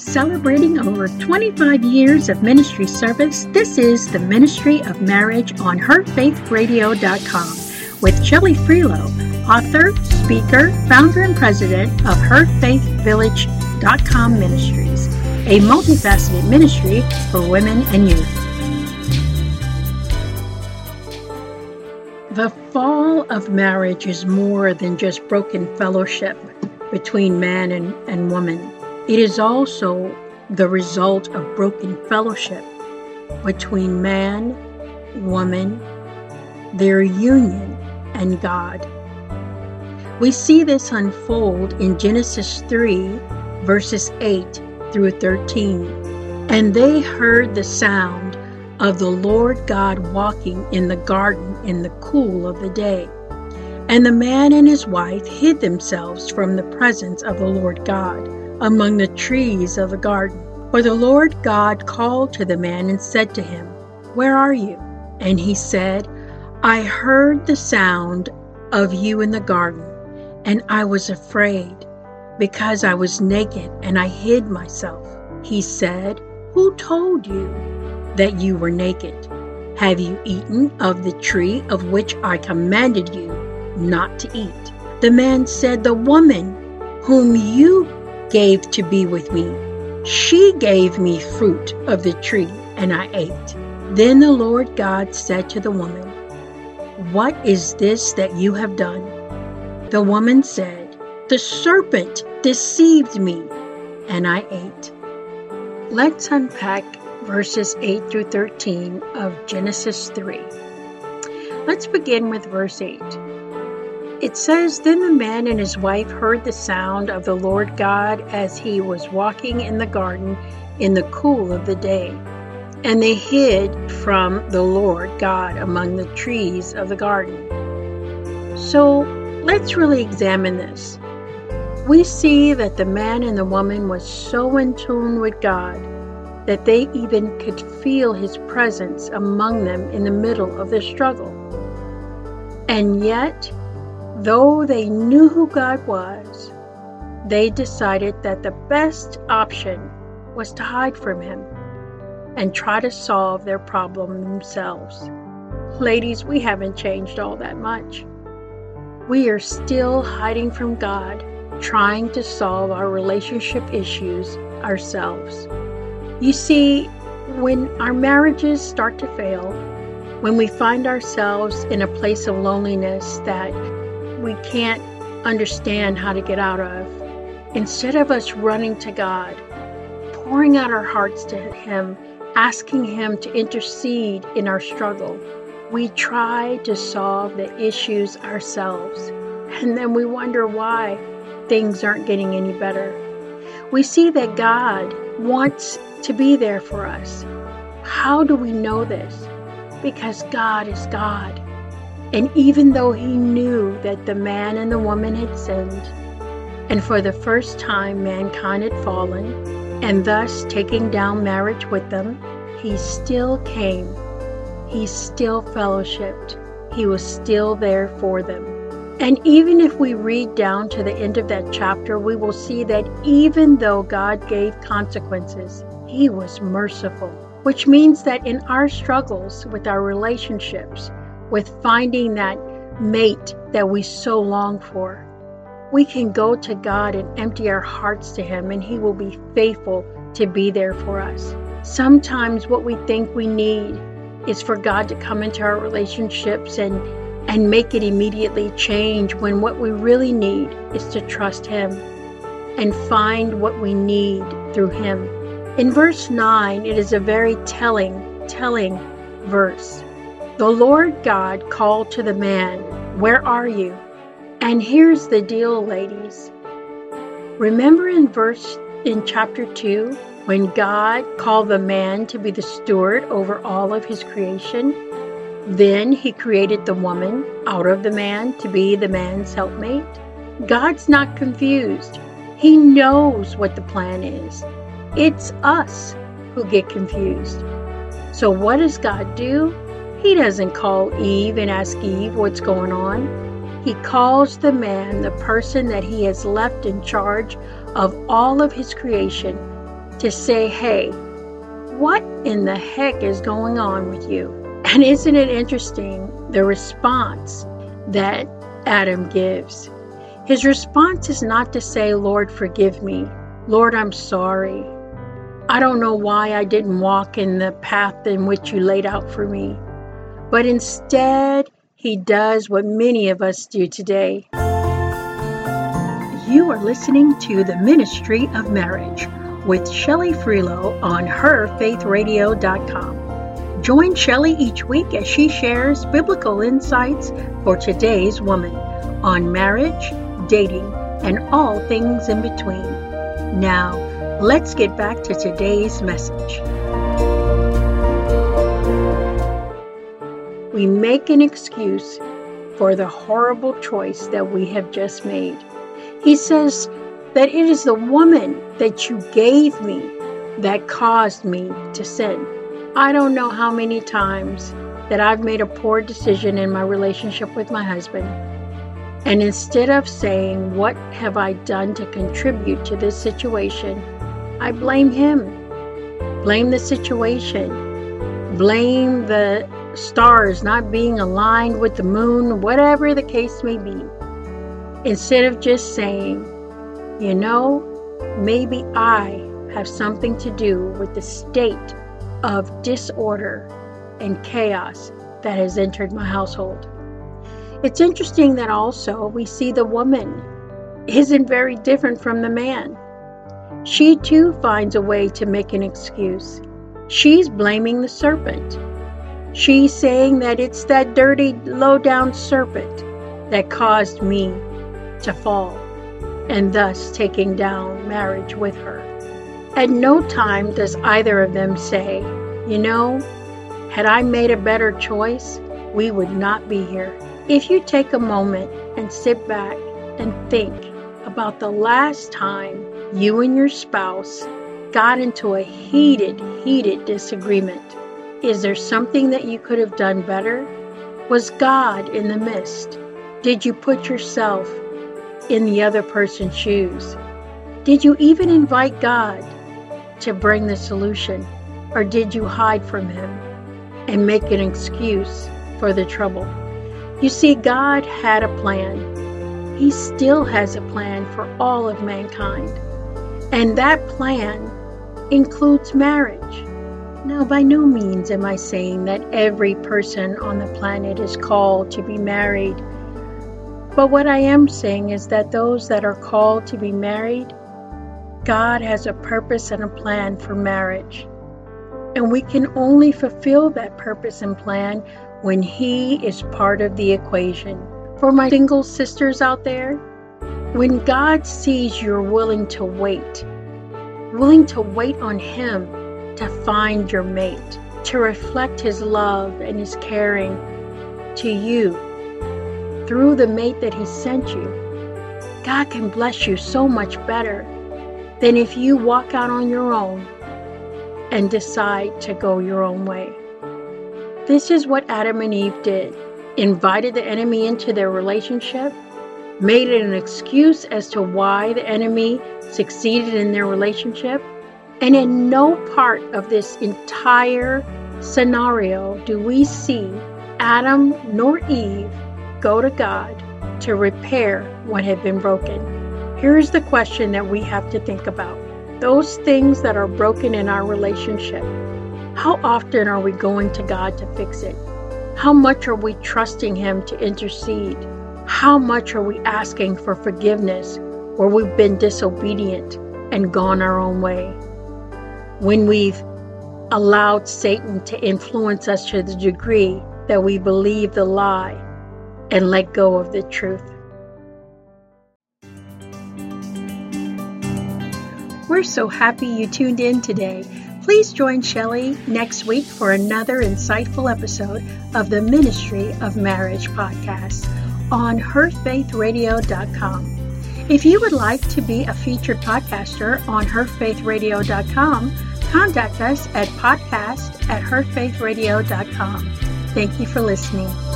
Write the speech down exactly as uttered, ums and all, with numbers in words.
Celebrating over twenty-five years of ministry service, this is the Ministry of Marriage on her faith radio dot com with Shelley Freelow, author, speaker, founder, and president of her faith village dot com Ministries, a multifaceted ministry for women and youth. The fall of marriage is more than just broken fellowship between man and, and woman. It is also the result of broken fellowship between man, woman, their union, and God. We see this unfold in Genesis three, verses eight through thirteen. And they heard the sound of the Lord God walking in the garden in the cool of the day. And the man and his wife hid themselves from the presence of the Lord God among the trees of the garden. For the Lord God called to the man and said to him, "Where are you?" And he said, "I heard the sound of you in the garden, and I was afraid, because I was naked and I hid myself." He said, "Who told you that you were naked? Have you eaten of the tree of which I commanded you not to eat?" The man said, "The woman whom you gave to be with me, she gave me fruit of the tree, and I ate." Then the Lord God said to the woman, "What is this that you have done?" The woman said, "The serpent deceived me, and I ate." Let's unpack verses eight through thirteen of Genesis three. Let's begin with verse eight. It says, "Then the man and his wife heard the sound of the Lord God as he was walking in the garden in the cool of the day. And they hid from the Lord God among the trees of the garden." So let's really examine this. We see that the man and the woman was so in tune with God that they even could feel his presence among them in the middle of their struggle. And yet, though they knew who God was, they decided that the best option was to hide from him and try to solve their problem themselves. Ladies, we haven't changed all that much. We are still hiding from God, trying to solve our relationship issues ourselves. You see, when our marriages start to fail, when we find ourselves in a place of loneliness that we can't understand how to get out of, instead of us running to God, pouring out our hearts to Him, asking Him to intercede in our struggle, we try to solve the issues ourselves, and then we wonder why things aren't getting any better. We see that God wants to be there for us. How do we know this? Because God is God. And even though He knew that the man and the woman had sinned, and for the first time mankind had fallen, and thus taking down marriage with them, He still came. He still fellowshiped. He was still there for them. And even if we read down to the end of that chapter, we will see that even though God gave consequences, He was merciful, which means that in our struggles with our relationships, with finding that mate that we so long for, we can go to God and empty our hearts to Him, and He will be faithful to be there for us. Sometimes what we think we need is for God to come into our relationships and, and make it immediately change, when what we really need is to trust Him and find what we need through Him. In verse nine, it is a very telling, telling verse. The Lord God called to the man, "Where are you?" And here's the deal, ladies. Remember in verse in chapter two, when God called the man to be the steward over all of His creation? Then He created the woman out of the man to be the man's helpmate. God's not confused. He knows what the plan is. It's us who get confused. So what does God do? He doesn't call Eve and ask Eve what's going on. He calls the man, the person that He has left in charge of all of His creation, to say, hey, what in the heck is going on with you? And isn't it interesting, the response that Adam gives? His response is not to say, Lord, forgive me. Lord, I'm sorry. I don't know why I didn't walk in the path in which you laid out for me. But instead, he does what many of us do today. You are listening to The Ministry of Marriage with Shelley Freelow on her faith radio dot com. Join Shelley each week as she shares biblical insights for today's woman on marriage, dating, and all things in between. Now, let's get back to today's message. We make an excuse for the horrible choice that we have just made. He says that it is the woman that you gave me that caused me to sin. I don't know how many times that I've made a poor decision in my relationship with my husband. And instead of saying, what have I done to contribute to this situation? I blame him. Blame the situation. Blame the stars not being aligned with the moon, whatever the case may be. Instead of just saying, you know, maybe I have something to do with the state of disorder and chaos that has entered my household. It's interesting that also we see the woman isn't very different from the man. She too finds a way to make an excuse. She's blaming the serpent. She's saying that it's that dirty, low-down serpent that caused me to fall, and thus taking down marriage with her. At no time does either of them say, you know, had I made a better choice, we would not be here. If you take a moment and sit back and think about the last time you and your spouse got into a heated, heated disagreement, is there something that you could have done better? Was God in the midst? Did you put yourself in the other person's shoes? Did you even invite God to bring the solution? Or did you hide from him and make an excuse for the trouble? You see, God had a plan. He still has a plan for all of mankind. And that plan includes marriage. Now, by no means am I saying that every person on the planet is called to be married. But what I am saying is that those that are called to be married, God has a purpose and a plan for marriage. And we can only fulfill that purpose and plan when He is part of the equation. For my single sisters out there, when God sees you're willing to wait, willing to wait on Him to find your mate, to reflect His love and His caring to you through the mate that He sent you, God can bless you so much better than if you walk out on your own and decide to go your own way. This is what Adam and Eve did. Invited the enemy into their relationship, made it an excuse as to why the enemy succeeded in their relationship, and in no part of this entire scenario do we see Adam nor Eve go to God to repair what had been broken. Here's the question that we have to think about. Those things that are broken in our relationship, how often are we going to God to fix it? How much are we trusting Him to intercede? How much are we asking for forgiveness where we've been disobedient and gone our own way? When we've allowed Satan to influence us to the degree that we believe the lie and let go of the truth. We're so happy you tuned in today. Please join Shelley next week for another insightful episode of the Ministry of Marriage podcast on her faith radio dot com. If you would like to be a featured podcaster on her faith radio dot com, contact us at podcast at her faith radio dot com. Thank you for listening.